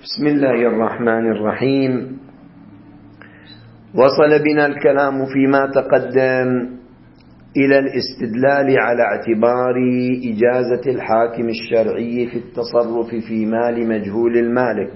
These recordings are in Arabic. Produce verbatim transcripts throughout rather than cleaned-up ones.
بسم الله الرحمن الرحيم. وصل بنا الكلام فيما تقدم إلى الاستدلال على اعتبار إجازة الحاكم الشرعي في التصرف في مال مجهول المالك،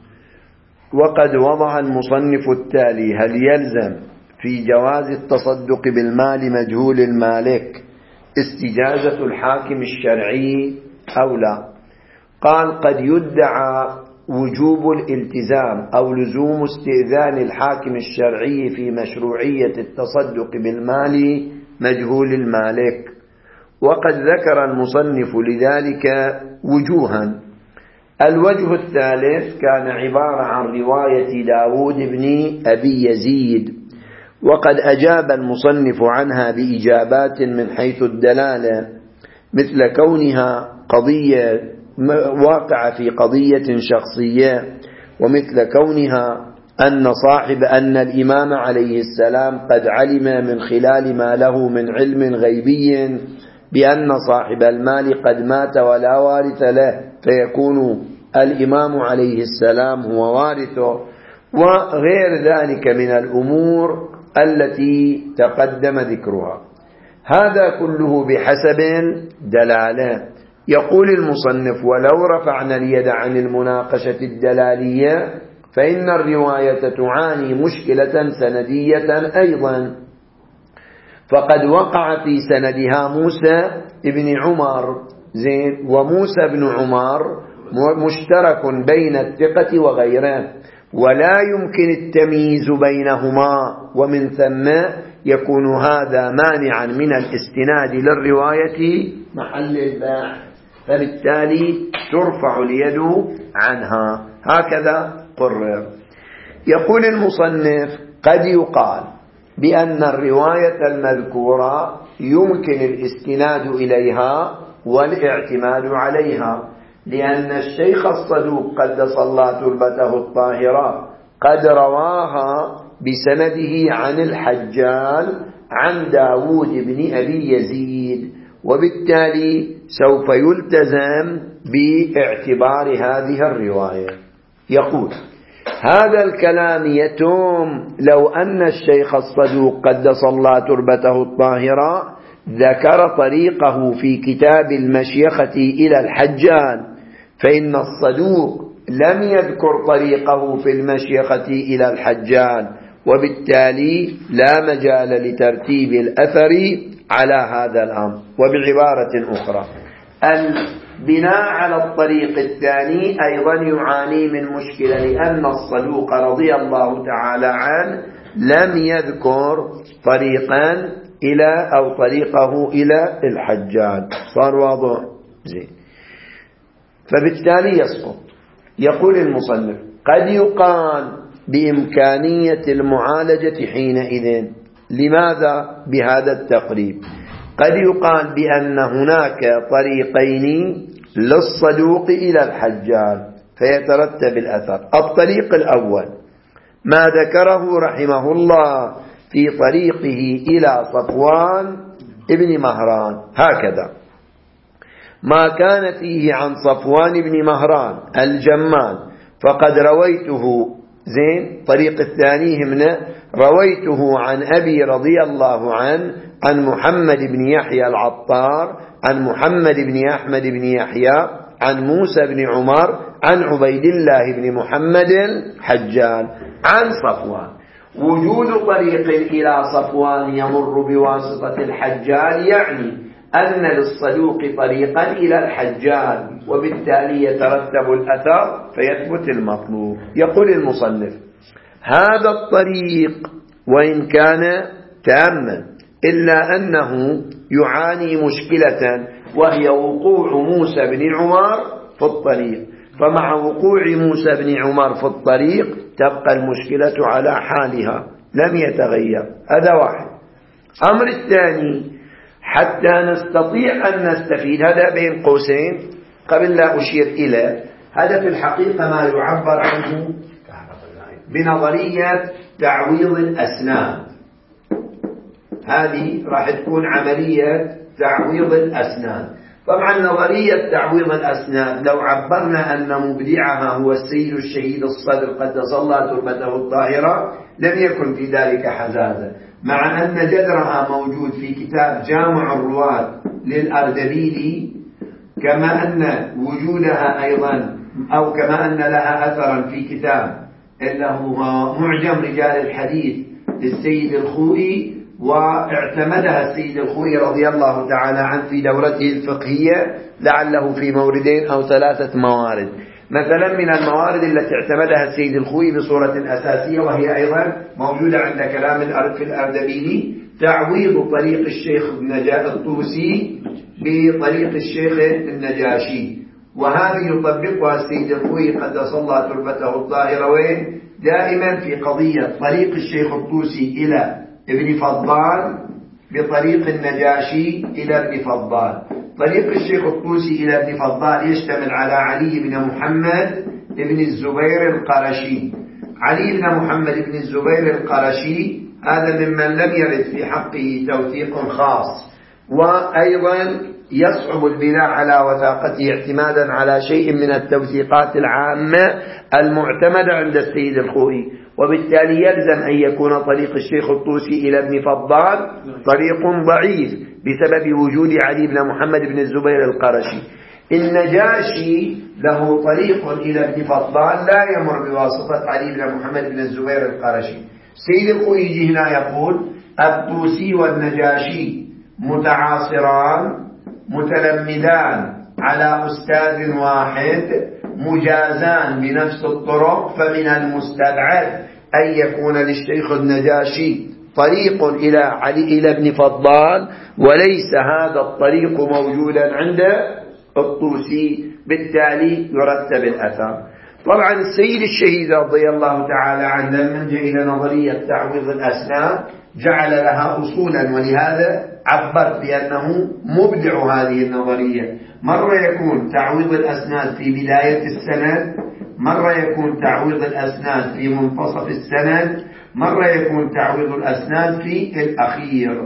وقد وضع المصنف التالي: هل يلزم في جواز التصدق بالمال مجهول المالك استجازة الحاكم الشرعي أو لا؟ قال: قد يدعى وجوب الالتزام أو لزوم استئذان الحاكم الشرعي في مشروعية التصدق بالمال مجهول المالك، وقد ذكر المصنف لذلك وجوها. الوجه الثالث كان عبارة عن رواية داود بن أبي يزيد، وقد أجاب المصنف عنها بإجابات من حيث الدلالة، مثل كونها قضية واقع في قضية شخصية، ومثل كونها أن صاحب أن الإمام عليه السلام قد علم من خلال ما له من علم غيبي بأن صاحب المال قد مات ولا وارث له، فيكون الإمام عليه السلام هو وارثه، وغير ذلك من الأمور التي تقدم ذكرها. هذا كله بحسب دلالة. يقول المصنف: ولو رفعنا اليد عن المناقشة الدلالية فإن الرواية تعاني مشكلة سندية أيضا، فقد وقع في سندها موسى بن عمر زين وموسى بن عمر مشترك بين الثقة وغيره، ولا يمكن التمييز بينهما، ومن ثم يكون هذا مانعا من الاستناد للرواية محل الباحث، فبالتالي ترفع اليد عنها. هكذا قرر. يقول المصنف: قد يقال بأن الرواية المذكورة يمكن الاستناد إليها والاعتماد عليها، لأن الشيخ الصدوق قدس الله تربته الطاهرة قد رواها بسنده عن الحجال عن داود بن أبي يزيد، وبالتالي سوف يلتزم باعتبار هذه الرواية. يقول: هذا الكلام يتم لو أن الشيخ الصدوق قدس الله تربته الطاهرة ذكر طريقه في كتاب المشيخة إلى الحجال، فإن الصدوق لم يذكر طريقه في المشيخة إلى الحجال، وبالتالي لا مجال لترتيب الأثر على هذا الأمر. وبعبارة أخرى، البناء على الطريق الثاني أيضا يعاني من مشكلة، لأن الصدوق رضي الله تعالى عنه لم يذكر طريقا إلى أو طريقه إلى الحجاج. صار واضح؟ زين. فبالتالي يسقط. يقول المصنف: قد يقال بإمكانية المعالجة حينئذ. لماذا بهذا التقريب؟ قد يقال بأن هناك طريقين للصدوق إلى الحجاج فيترتب الأثر. الطريق الأول ما ذكره رحمه الله في طريقه إلى صفوان ابن مهران، هكذا: ما كان فيه عن صفوان بن مهران الجمال فقد رويته. زين. طريق الثاني همنا رويته عن أبي رضي الله عنه عن محمد بن يحيى العطار عن محمد بن أحمد بن يحيى عن موسى بن عمر عن عبيد الله بن محمد الحجال عن صفوان. وجود طريق إلى صفوان يمر بواسطة الحجال يعني أن للصدوق طريقا إلى الحجال، وبالتالي يترتب الأثر فيثبت المطلوب. يقول المصنف: هذا الطريق وإن كان تاما إلا أنه يعاني مشكلة، وهي وقوع موسى بن عمر في الطريق، فمع وقوع موسى بن عمر في الطريق تبقى المشكلة على حالها لم يتغير. هذا واحد. أمر الثاني، حتى نستطيع أن نستفيد، هذا بين قوسين قبل لا أشير إلى، هذا في الحقيقة ما يعبر عنه بنظرية تعويض الأسنان. هذه راح تكون عملية تعويض الأسنان. طبعا نظرية تعويض الأسناد لو عبرنا أن مبدعها هو السيد الشهيد الصدر قدس الله تربته الطاهرة لم يكن في ذلك حزازة، مع أن جذرها موجود في كتاب جامع الرواة للأردبيلي، كما أن وجودها أيضا أو كما أن لها أثرا في كتاب إنه معجم رجال الحديث للسيد الخوئي، واعتمدها السيد الخوئي رضي الله تعالى عنه في دورته الفقهية لعله في موردين أو ثلاثة موارد. مثلا من الموارد التي اعتمدها السيد الخوئي بصورة أساسية وهي أيضا موجودة عند كلام الأرض في الأردبيلي، تعويض طريق الشيخ الطوسي بطريق الشيخ النجاشي، وهذه يطبقها السيد الخوئي قدس الله تربته الطاهرة وين دائما في قضية طريق الشيخ الطوسي إلى ابن فضال بطريق النجاشي إلى ابن فضال. طريق الشيخ الطوسي إلى ابن فضال يشتمل على علي بن محمد ابن الزبير القرشي. علي بن محمد بن الزبير القرشي هذا ممن لم يرد في حقه توثيق خاص، وأيضا يصعب البناء على وثاقته اعتمادا على شيء من التوثيقات العامة المعتمدة عند السيد الخوئي، وبالتالي يلزم أن يكون طريق الشيخ الطوسي إلى ابن فضال طريق ضعيف بسبب وجود علي بن محمد بن الزبير القرشي. النجاشي له طريق إلى ابن فضال لا يمر بواسطة علي بن محمد بن الزبير القرشي. السيد الخوئي يجي هنا يقول الطوسي والنجاشي متعاصران متلمذان على أستاذ واحد مجازان بنفس الطرق، فمن المستبعد أن يكون للشيخ النجاشي طريق إلى علي إلى ابن فضال وليس هذا الطريق موجودا عند الطوسي، بالتالي يرتب الأثر. طبعا السيد الشهيد رضي الله تعالى عنه لما جاء إلى نظرية تعويض الأسناد جعل لها أصولا، ولهذا عبرت بأنه مبدع هذه النظرية. مرة يكون تعويض الأسناد في بداية السند، مرة يكون تعويض الأسناد في منتصف السند، مرة يكون تعويض الأسناد في الأخير،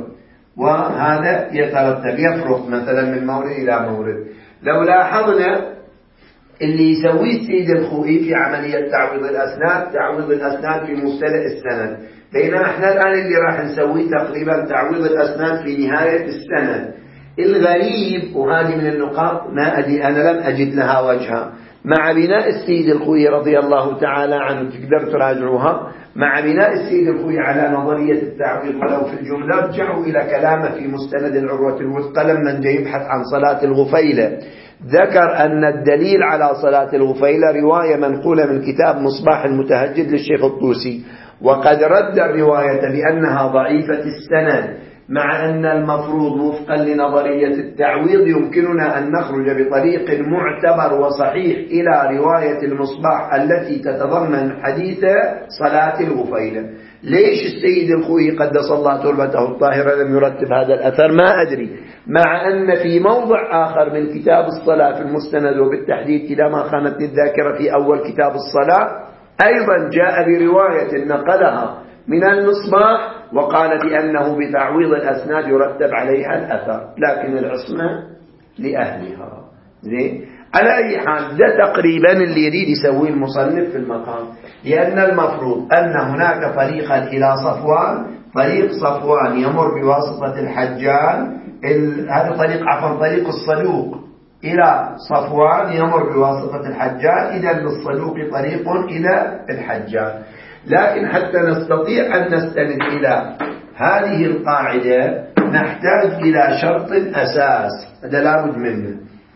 وهذا يترتب يفرق مثلا من مورد إلى مورد. لو لاحظنا اللي يسويه السيد الخوئي في عملية تعويض الأسناد تعويض الأسناد في مبتدأ السند، بينما احنا الآن اللي راح نسويه تقريبا تعويض الأسناد في نهاية السند. الغريب، وهذه من النقاط ما أدري أنا لم أجد لها وجها، مع بناء السيد الخوئي رضي الله تعالى عنه تقدر تراجعوها، مع بناء السيد الخوئي على نظرية التعويض ولو في الجملة رجعوا إلى كلامه في مستند العروة الوثقى لما جاء يبحث عن صلاة الغفيلة، ذكر أن الدليل على صلاة الغفيلة رواية منقولة من كتاب مصباح المتهجد للشيخ الطوسي، وقد رد الرواية بأنها ضعيفة السند، مع أن المفروض وفقا لنظرية التعويض يمكننا أن نخرج بطريق معتبر وصحيح إلى رواية المصباح التي تتضمن حديث صلاة الغفيلة. ليش السيد الخوئي قدس الله تربته الطاهرة لم يرتب هذا الأثر ما أدري، مع أن في موضع آخر من كتاب الصلاة في المستند وبالتحديد إذا ما خانتني الذاكرة في أول كتاب الصلاة أيضا جاء برواية نقلها من المصباح وقال بأنه بتعويض الأسناد يرتب عليها الأثر، لكن العصمة لأهلها. زين، على أي حال ده تقريبا اللي يريد يسويه المصنف في المقام، لأن المفروض أن هناك طريقا إلى صفوان، طريق صفوان يمر بواسطة الحجان، هذا طريق عفوا طريق الصدوق إلى صفوان يمر بواسطة الحجان، إذا للصدوق طريق إلى الحجان. لكن حتى نستطيع أن نستند إلى هذه القاعدة نحتاج إلى شرط أساس، هذا لا بد منه.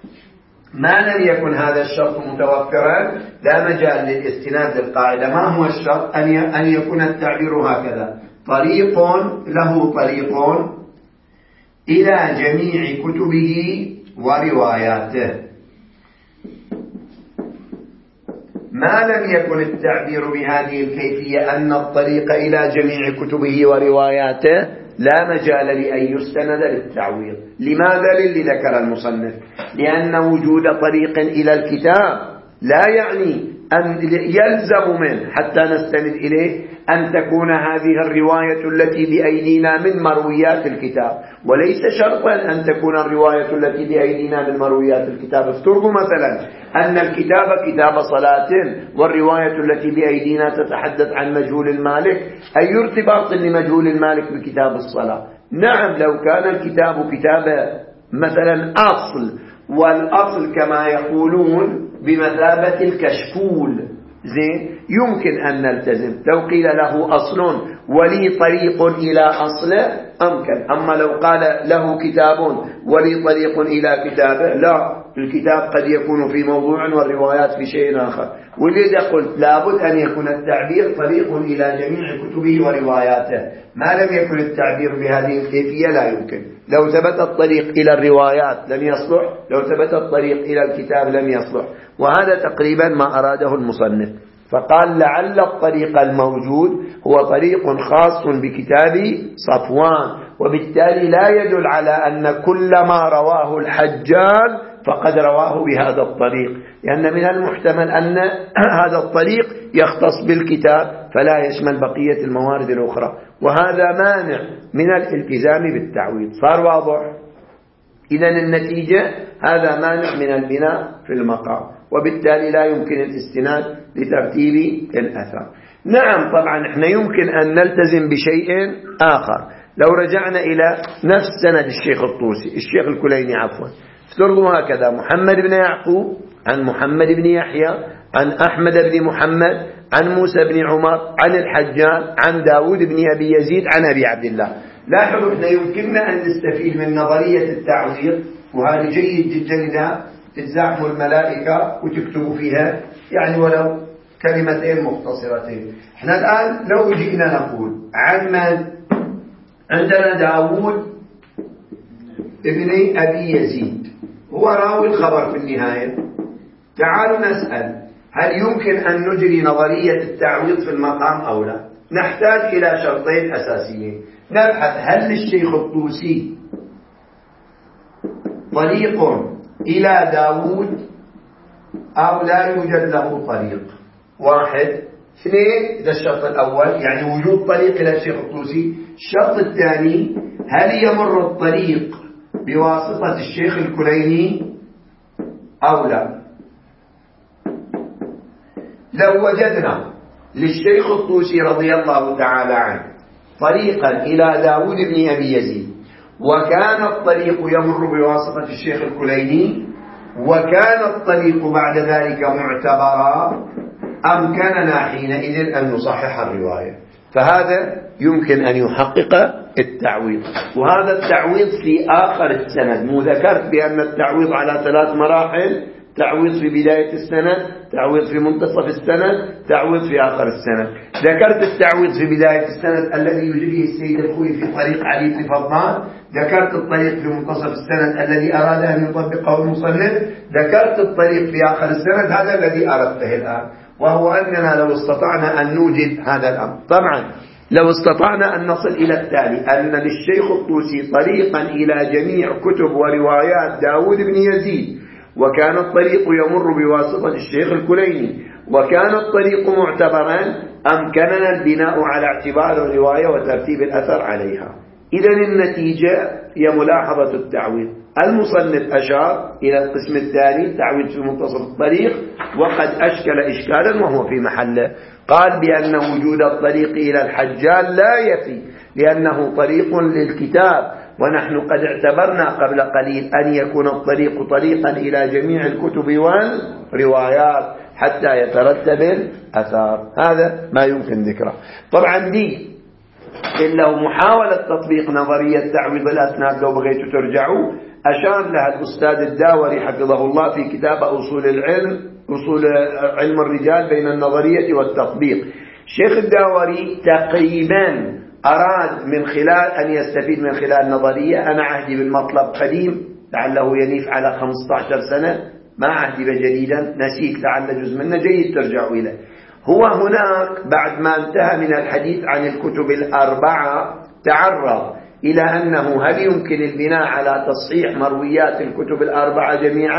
ما لم يكن هذا الشرط متوفرا لا مجال للاستناد للقاعدة. ما هو الشرط؟ أن يكون التعبير هكذا: طريق له طريق إلى جميع كتبه ورواياته. ما لم يكن التعبير بهذه الكيفية أن الطريق إلى جميع كتبه ورواياته لا مجال لأن يستند للتعويض. لماذا؟ للي ذكر المصنف، لأن وجود طريق إلى الكتاب لا يعني أن يلزم منه حتى نستند إليه أن تكون هذه الرواية التي بأيدينا من مرويات الكتاب، وليس شرطا أن تكون الرواية التي بأيدينا من مرويات الكتاب. افترضوا مثلا أن الكتاب كتاب صلاة والرواية التي بأيدينا تتحدث عن مجهول المالك، أي ارتباط لمجهول المالك بكتاب الصلاة؟ نعم، لو كان الكتاب كتاب مثلا أصل، والأصل كما يقولون بمثابة الكشكول، زين، يمكن أن نلتزم. لو قيل له أصل ولي طريق إلى أصله أمكن. أما لو قال له كتاب ولي طريق إلى كتابه، لا، الكتاب قد يكون في موضوع والروايات في شيء آخر. ولذا قلت لابد أن يكون التعبير طريق إلى جميع كتبه ورواياته. ما لم يكن التعبير بهذه الكيفية لا يمكن. لو ثبت الطريق إلى الروايات لم يصلح، لو ثبت الطريق إلى الكتاب لم يصلح. وهذا تقريبا ما أراده المصنف، فقال لعل الطريق الموجود هو طريق خاص بكتاب صفوان، وبالتالي لا يدل على أن كل ما رواه الحجاج فقد رواه بهذا الطريق، لأن من المحتمل أن هذا الطريق يختص بالكتاب فلا يشمل بقية الموارد الأخرى، وهذا مانع من الالتزام بالتعويض. صار واضح؟ إذن النتيجة هذا مانع من البناء في المقام، وبالتالي لا يمكن الاستناد لترتيب الأثر. نعم طبعا احنا يمكن أن نلتزم بشيء آخر. لو رجعنا إلى نفس سند الشيخ الطوسي الشيخ الكليني عفوا، افترضوا هكذا: محمد بن يعقوب عن محمد بن يحيى عن أحمد بن محمد عن موسى بن عمر عن الحجاج عن داود بن أبي يزيد عن أبي عبد الله. لاحظوا احنا يمكننا أن نستفيد من نظرية التعويض، وهذا جيد جدا إذا تزاحموا الملائكة وتكتبوا فيها يعني ولو كلمتين مختصرتين. احنا الآن لو جئنا نقول عن من عندنا داود ابن أبي يزيد هو راوي الخبر في النهاية، تعالوا نسأل هل يمكن أن نجري نظرية التعويض في المقام أو لا؟ نحتاج إلى شرطين أساسيين. نبحث هل للشيخ الطوسي طريق إلى داود أو لا يوجد له طريق؟ واحد. اثنين، إذا الشرط الأول يعني وجود طريق إلى الشيخ الطوسي. الشرط الثاني، هل يمر الطريق بواسطة الشيخ الكليني أو لا؟ لو وجدنا للشيخ الطوسي رضي الله تعالى عنه طريقا إلى داود بن أبي يزيد، وكان الطريق يمر بواسطة الشيخ الكليني، وكان الطريق بعد ذلك معتبرا، أمكننا حينئذ أن نصحح الرواية، فهذا يمكن أن يحقق التعويض. وهذا التعويض في آخر السند. مو ذكرت بأن التعويض على ثلاث مراحل: تعويض في بداية السند، تعويض في منتصف السند، تعويض في آخر السند. ذكرت التعويض في بداية السند الذي يجريه السيد الخوي في طريق علي بن فضال، ذكرت الطريق في منتصف السند الذي أراد أن يطبقه المصنف، ذكرت الطريق في آخر السند، هذا الذي أردته الآن، وهو أننا لو استطعنا أن نوجد هذا الأمر. طبعا لو استطعنا أن نصل إلى التالي: أن للشيخ الطوسي طريقا إلى جميع كتب وروايات داود بن يزيد، وكان الطريق يمر بواسطة الشيخ الكليني، وكان الطريق معتبرا، أمكننا البناء على اعتبار الرواية وترتيب الأثر عليها. إذن النتيجة هي ملاحظة التعويض. المصنف أشار إلى القسم الثاني: تعويض في منتصف الطريق، وقد أشكل إشكالا وهو في محله. قال بأن وجود الطريق إلى الحجاج لا يفي، لأنه طريق للكتاب، ونحن قد اعتبرنا قبل قليل أن يكون الطريق طريقا إلى جميع الكتب والروايات حتى يترتب الأثار. هذا ما يمكن ذكره. طبعا دي إلا محاولة تطبيق نظرية تعويض الأسناد لو بغيتوا ترجعوا أشار لها الأستاذ الداوري حفظه الله في كتاب أصول العلم، أصول علم الرجال بين النظرية والتطبيق. الشيخ الداوري تقريبا أراد من خلال أن يستفيد من خلال نظرية. أنا عهدي بالمطلب قديم لعله ينيف على خمسة عشر سنة، ما عهدي بجديدا، نسيت لعل جزء منه جيد ترجعوا إليه. هو هناك بعد ما انتهى من الحديث عن الكتب الأربعة تعرض إلى أنه هل يمكن البناء على تصحيح مرويات الكتب الأربعة جميعا؟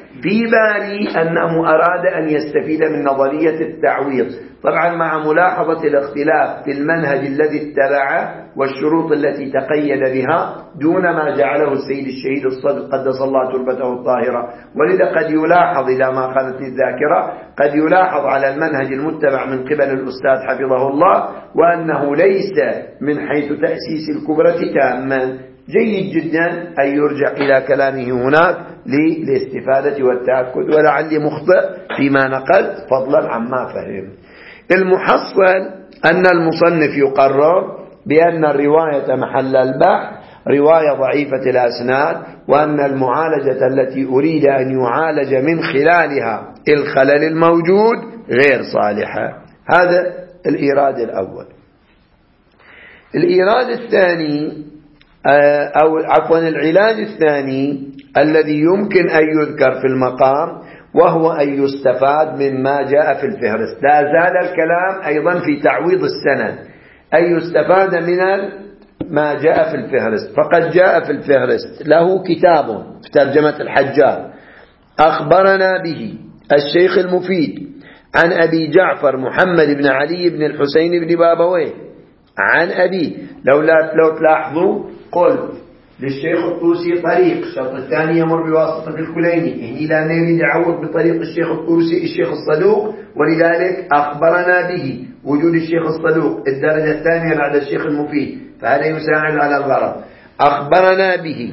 في بالي أنه أراد أن يستفيد من نظرية التعويض، طبعا مع ملاحظة الاختلاف في المنهج الذي اتبعه والشروط التي تقيد بها دون ما جعله السيد الشهيد الصدق قدس الله تربته الطاهرة. ولذا قد يلاحظ إذا ما خانتني الذاكرة قد يلاحظ على المنهج المتبع من قبل الأستاذ حفظه الله وأنه ليس من حيث تأسيس الكبرى تاما. جيد جدا أن يرجع إلى كلامه هناك للاستفادة والتأكد، ولعلي مخطئ فيما نقلت فضلا عما فهم. المحصل أن المصنف يقرر بأن الرواية محل البحث رواية ضعيفة الأسناد، وأن المعالجة التي أريد أن يعالج من خلالها الخلل الموجود غير صالحة. هذا الإيراد الأول. الإيراد الثاني أو عفوا العلاج الثاني الذي يمكن أن يذكر في المقام وهو أن يستفاد مما جاء في الفهرست. لا زال الكلام أيضا في تعويض السند، أن يستفاد من ما جاء في الفهرست. فقد جاء في الفهرست له كتاب في ترجمة الحجاج أخبرنا به الشيخ المفيد عن أبي جعفر محمد بن علي بن الحسين بن بابويه عن أبي. لو, لو تلاحظوا قلت للشيخ الطوسي طريق، الشرط الثاني يمر بواسطة الكليني، هني لا نريد يعوض بطريق الشيخ الطوسي الشيخ الصدوق، ولذلك أخبرنا به وجود الشيخ الصدوق الدرجة الثانية بعد الشيخ المفيد، فهذا يساعد على الغرض. أخبرنا به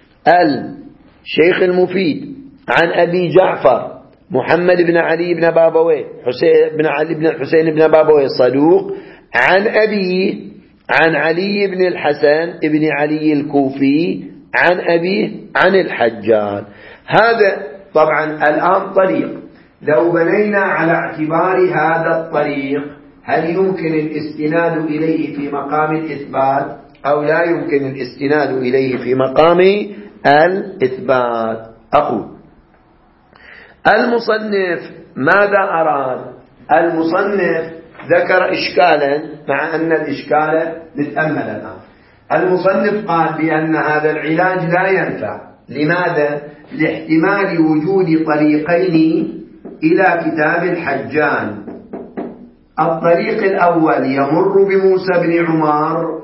الشيخ المفيد عن أبي جعفر محمد بن علي بن بابويه حسين بن علي بن الحسين بن بابويه صدوق عن أبيه عن علي بن الحسن بن علي الكوفي عن أبيه عن الحجاج. هذا طبعا الآن طريق، لو بنينا على اعتبار هذا الطريق هل يمكن الاستناد إليه في مقام الإثبات أو لا يمكن الاستناد إليه في مقام الإثبات؟ أقول المصنف ماذا أراد؟ المصنف ذكر إشكالا، مع أن الإشكال نتأمل الآن. المصنف قال بأن هذا العلاج لا ينفع. لماذا؟ لاحتمال وجود طريقين إلى كتاب الحجان. الطريق الأول يمر بموسى بن عمر،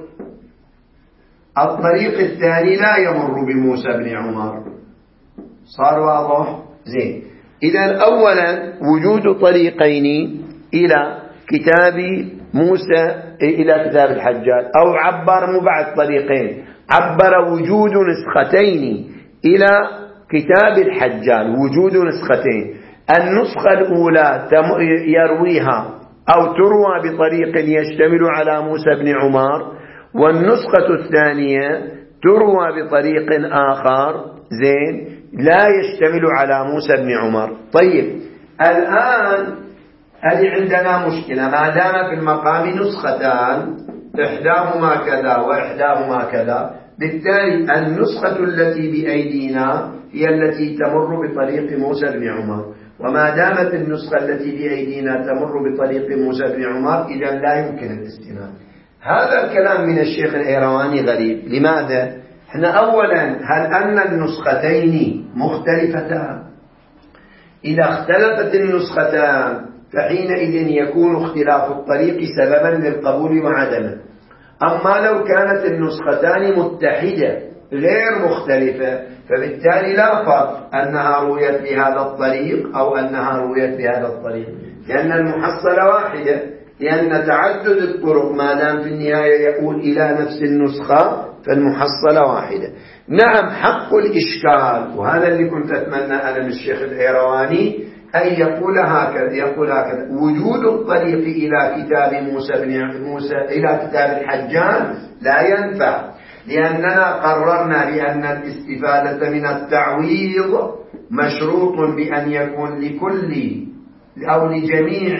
الطريق الثاني لا يمر بموسى بن عمر. صار واضح؟ زين. إذن أولا وجود طريقين إلى كتاب موسى إلى كتاب الحجاج، أو عبر مو بعد طريقين، عبر وجود نسختين إلى كتاب الحجاج، وجود نسختين. النسخة الأولى يرويها أو تروى بطريق يشتمل على موسى بن عمر، والنسخة الثانية تروى بطريق آخر زين لا يشتمل على موسى بن عمر. طيب الآن هذه عندنا مشكلة، ما دام في المقام نسختان إحداهما كذا وإحداهما كذا، بالتالي النسخة التي بأيدينا هي التي تمر بطريق موسى بن عمر، وما دامت النسخة التي بأيدينا تمر بطريق موسى بن عمر إذا لا يمكن الاستناد. هذا الكلام من الشيخ الإيرواني غريب. لماذا؟ احنا أولا هل أن النسختين مختلفتان؟ إذا اختلفت النسختان فحينئذ يكون اختلاف الطريق سببا للقبول وعدمه. أما لو كانت النسختان متحدة غير مختلفة فبالتالي لا فرق أنها رويت بهذا الطريق أو أنها رويت بهذا الطريق، لأن المحصلة واحدة، لأن تعدد الطرق ما دام في النهاية يقول إلى نفس النسخة فالمحصلة واحدة. نعم حق الإشكال، وهذا اللي كنت أتمنى أنا من الشيخ الإيرواني أن يقول هكذا، يقول هكذا: وجود الطريق إلى كتاب موسى بن موسى إلى كتاب الحجاج لا ينفع، لأننا قررنا بأن الاستفادة من التعويض مشروط بأن يكون لكل أو لجميع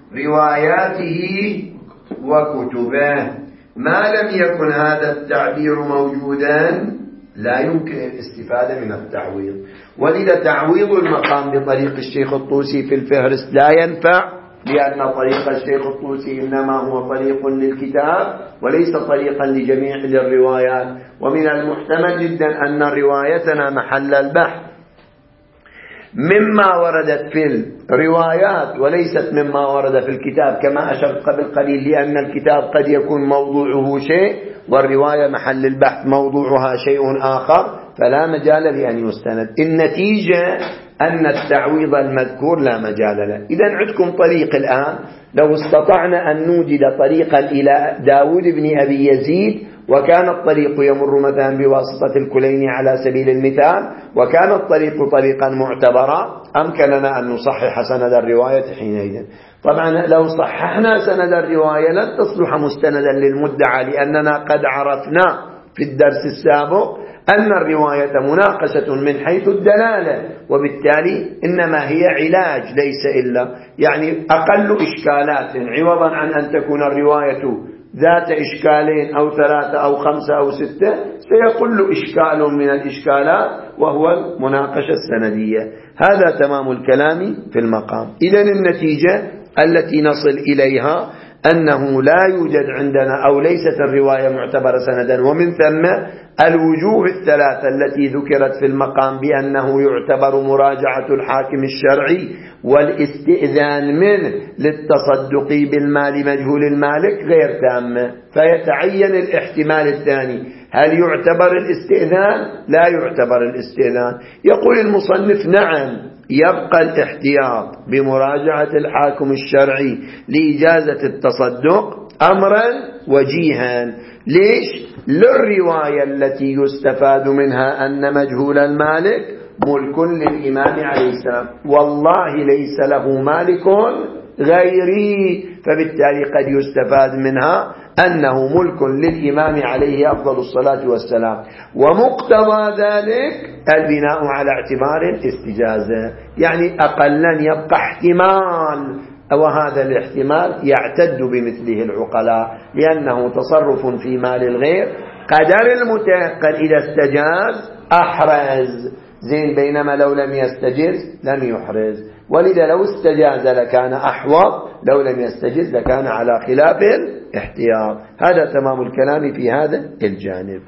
رواياته وكتبه. ما لم يكن هذا التعبير موجودا لا يمكن الاستفادة من التعويض، ولذا تعويض المقام بطريق الشيخ الطوسي في الفهرست لا ينفع، لأن طريق الشيخ الطوسي إنما هو طريق للكتاب وليس طريقا لجميع الروايات، ومن المحتمل جدا أن روايتنا محل البحث مما وردت في الروايات وليست مما ورد في الكتاب، كما أشرت قبل قليل، لأن الكتاب قد يكون موضوعه شيء والرواية محل البحث موضوعها شيء آخر، فلا مجال لأن يستند. النتيجة أن التعويض المذكور لا مجال له. إذن عندكم طريق الآن، لو استطعنا أن نوجد طريقا إلى داود بن أبي يزيد، وكان الطريق يمر مثلا بواسطة الكليني على سبيل المثال، وكان الطريق طريقا معتبرا، أمكننا أن نصحح سند الرواية حينئذ. طبعا لو صححنا سند الرواية لن تصلح مستندا للمدعى، لأننا قد عرفنا في الدرس السابق أن الرواية مناقشة من حيث الدلالة، وبالتالي إنما هي علاج ليس إلا يعني أقل إشكالات، عوضا عن أن تكون الرواية ذات إشكالين أو ثلاثة أو خمسة أو ستة، سيقل إشكال من الإشكالات وهو المناقشة السندية. هذا تمام الكلام في المقام. إذن النتيجة التي نصل إليها أنه لا يوجد عندنا أو ليست الرواية معتبرة سندا، ومن ثم الوجوه الثلاثة التي ذكرت في المقام بأنه يعتبر مراجعة الحاكم الشرعي والاستئذان منه للتصدق بالمال مجهول المالك غير تامة، فيتعين الاحتمال الثاني، هل يعتبر الاستئذان؟ لا يعتبر الاستئذان. يقول المصنف نعم، يبقى الاحتياط بمراجعة الحاكم الشرعي لإجازة التصدق أمرا وجيها. ليش؟ للرواية التي يستفاد منها أن مجهول المالك ملك للإمام عليه السلام، والله ليس له مالك غيري، فبالتالي قد يستفاد منها أنه ملك للإمام عليه أفضل الصلاة والسلام، ومقتضى ذلك البناء على اعتبار الاستجازة، يعني أقلا يبقى احتمال، وهذا الاحتمال يعتد بمثله العقلاء، لأنه تصرف في مال الغير، قدر المتيقن إذا استجاز أحرز زين، بينما لو لم يستجز لم يحرز، ولذا لو استجاز لكان أحوط، لو لم يستجز لكان على خلاف الاحتياط. هذا تمام الكلام في هذا الجانب.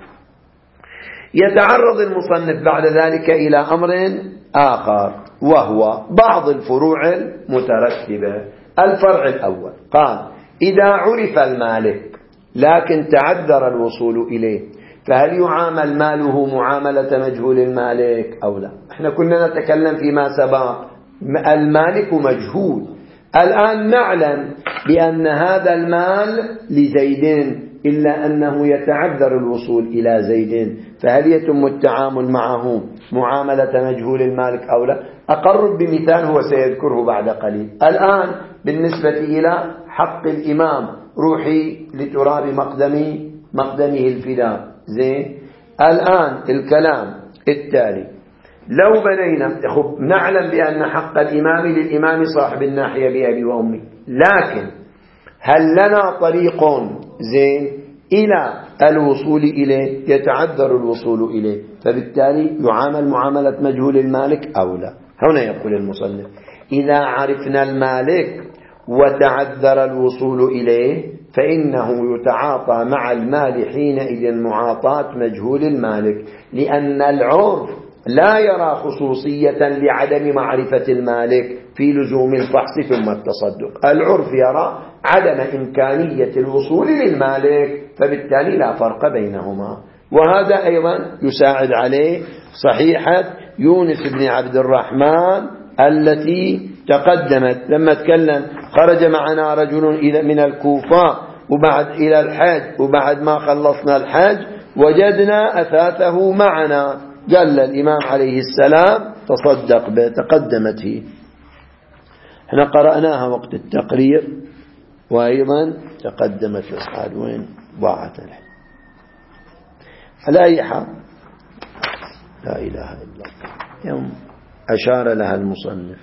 يتعرض المصنف بعد ذلك إلى أمر آخر، وهو بعض الفروع المترتبة. الفرع الأول قال: إذا عرف المالك لكن تعذر الوصول إليه، فهل يعامل ماله معاملة مجهول المالك أو لا؟ احنا كنا نتكلم فيما سبق، المالك مجهول، الآن نعلم بأن هذا المال لزيد، إلا أنه يتعذر الوصول إلى زيد، فهل يتم التعامل معه معاملة مجهول المالك أو لا؟ أقرب بمثال هو سيذكره بعد قليل. الآن بالنسبة إلى حق الإمام، روحي لتراب مقدمي مقدمه الفداء، زين. الآن الكلام التالي: لو بنينا، نعلم بأن حق الإمام للإمام صاحب الناحية بأبي وأمي، لكن هل لنا طريق زين إلى الوصول إليه؟ يتعذر الوصول إليه، فبالتالي يعامل معاملة مجهول المالك أو لا؟ هنا يقول المصنف: إذا عرفنا المالك وتعذر الوصول إليه فإنه يتعاطى مع المال حينئذ معاطاة مجهول المالك، لأن العرف لا يرى خصوصية لعدم معرفة المالك في لزوم الفحص ثم التصدق، العرف يرى عدم إمكانية الوصول للمالك، فبالتالي لا فرق بينهما. وهذا أيضا يساعد عليه صحيحة يونس بن عبد الرحمن التي تقدمت لما تكلم: خرج معنا رجل إلى من الكوفة وبعد إلى الحج، وبعد ما خلصنا الحج وجدنا أثاثه معنا، قال الإمام عليه السلام تصدق به. تقدمت هي، احنا قرأناها وقت التقرير، وأيضا تقدمت الأسعاد. وين ضاعت الحج؟ على أي حال لا إله إلا الله، يوم أشار لها المصنف.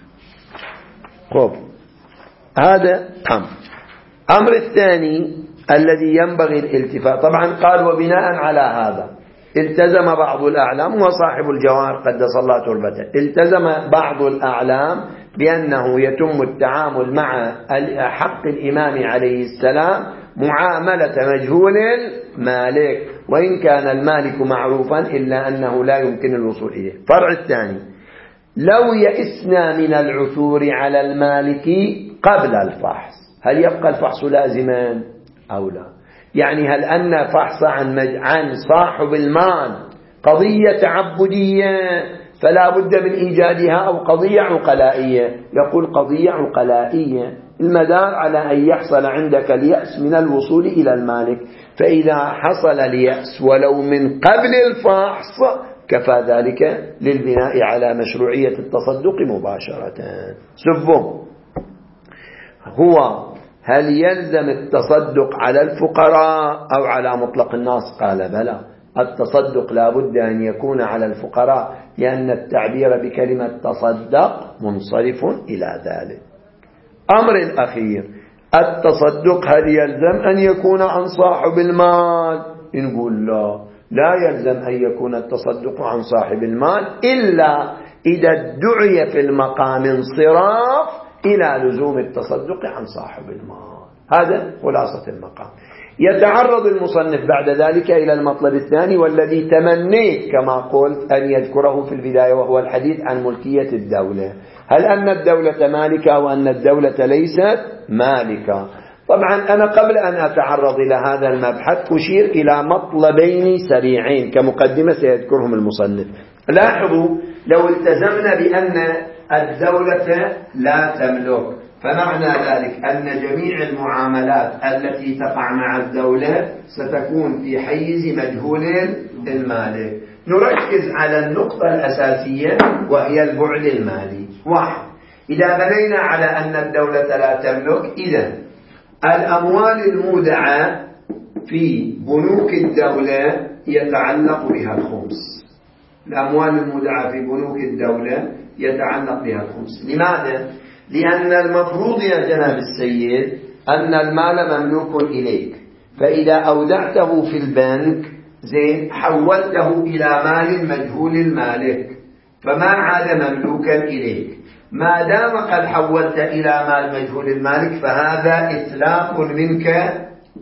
خب، هذا أمر. أمر الثاني الذي ينبغي الالتفات، طبعا قال: وبناء على هذا التزم بعض الأعلام، وصاحب الجواهر قدس الله تربته، التزم بعض الأعلام بأنه يتم التعامل مع حق الإمام عليه السلام معاملة مجهول المالك، وإن كان المالك معروفا إلا أنه لا يمكن الوصول إليه. فرع الثاني: لو يئسنا من العثور على المالك قبل الفحص، هل يبقى الفحص لازما أو لا؟ يعني هل أن فحص عن, عن صاحب المال قضية تعبدية فلا بد من إيجادها أو قضية عقلائية؟ يقول قضية عقلائية، المدار على أن يحصل عندك اليأس من الوصول إلى المالك، فإذا حصل اليأس ولو من قبل الفحص كفى ذلك للبناء على مشروعية التصدق مباشرة. سبهم هو هل يلزم التصدق على الفقراء أو على مطلق الناس؟ قال بلى، التصدق لا بد أن يكون على الفقراء، لأن التعبير بكلمة تصدق منصرف إلى ذلك. أمر الأخير، التصدق هل يلزم أن يكون عن صاحب المال؟ نقول لا، لا يلزم أن يكون التصدق عن صاحب المال إلا إذا ادعي في المقام انصراف إلى لزوم التصدق عن صاحب المال. هذا خلاصة المقام. يتعرض المصنف بعد ذلك إلى المطلب الثاني والذي تمنيت كما قلت أن يذكره في البداية، وهو الحديث عن ملكية الدولة. هل أن الدولة مالكة أو أن الدولة ليست مالكة؟ طبعا أنا قبل أن أتعرض إلى هذا المبحث أشير إلى مطلبين سريعين كمقدمة سيذكرهم المصنف. لاحظوا لو التزمنا بأن الدولة لا تملك، فمعنى ذلك أن جميع المعاملات التي تقع مع الدولة ستكون في حيز مجهول المالك. نركز على النقطة الأساسية وهي البعد المالي. واحد، إذا بنينا على أن الدولة لا تملك، إذن الأموال المودعة في بنوك الدولة يتعلق بها الخمس. الأموال المودعة في بنوك الدولة يتعلق بها الخمس. لماذا؟ لأن المفروض يا جناب السيد أن المال مملوك إليك، فإذا أودعته في البنك زين حولته إلى مال مجهول المالك فما عاد مملوكا إليك. ما دام قد حولت إلى مال مجهول المالك فهذا إتلاف منك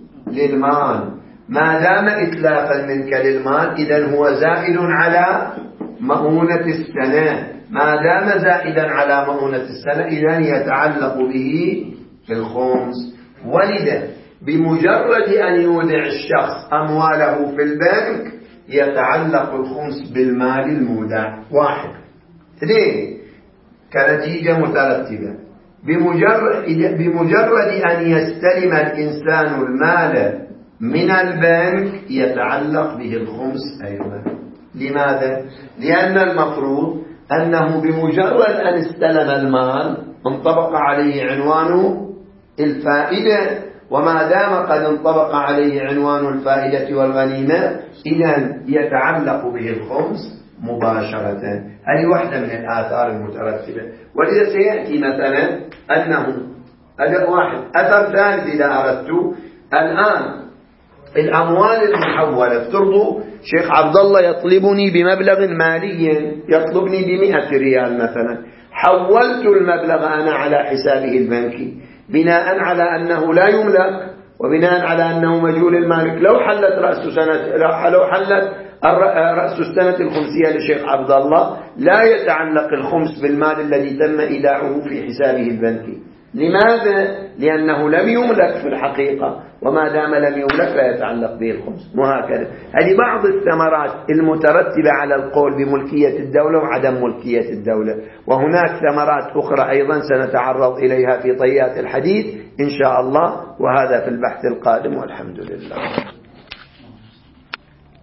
للمال. ما دام إتلافا منك للمال إذن هو زائد على مؤونة السنة. ما دام زائدا على مؤونة السنة إذن يتعلق به الخمس. ولذا بمجرد أن يودع الشخص أمواله في البنك يتعلق الخمس بالمال المودع. واحد. اثنين، كنتيجة مترتبة، بمجرد, بمجرد أن يستلم الإنسان المال من البنك يتعلق به الخمس أيضا. لماذا؟ لأن المفروض أنه بمجرد أن استلم المال انطبق عليه عنوان الفائدة، وما دام قد انطبق عليه عنوان الفائدة والغنيمة إذن يتعلق به الخمس مباشرة. هذه واحدة من الآثار المترتبة. ولذا سيأتي مثلا أنه أداء واحد. أثر ثالث إذا أردت الآن الأموال المحولة، افترضوا شيخ عبد الله يطلبني بمبلغ مالي، يطلبني بمئة ريال مثلا، حولت المبلغ أنا على حسابه البنكي بناء على أنه لا يملك وبناء على أنه مجهول المالك. لو حلت رأس سنة لو حلت رأس السنة الخمسية لشيخ عبد الله لا يتعلق الخمس بالمال الذي تم إيداعه في حسابه البنكي. لماذا؟ لأنه لم يملك في الحقيقة، وما دام لم يملك لا يتعلق به الخمس. وهكذا هذه بعض الثمرات المترتبة على القول بملكية الدولة وعدم ملكية الدولة. وهناك ثمرات أخرى أيضا سنتعرض إليها في طيات الحديث إن شاء الله، وهذا في البحث القادم والحمد لله.